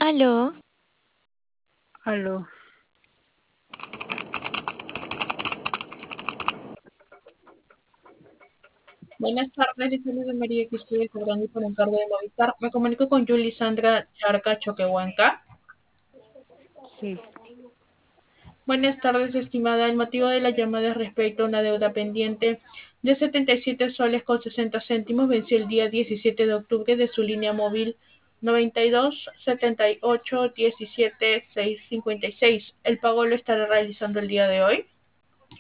Aló, Aló, Buenas tardes, les saluda María que estoy cobrando por encargo de Movistar. Me comunico con Yuli Sandra Charca Choquehuanca. sí, Buenas tardes, estimada. El motivo de la llamada es respecto a una deuda pendiente de 77 soles con 60 céntimos. Venció el día 17 de octubre de su línea móvil 92 78 17 656. El pago lo estará realizando el día de hoy.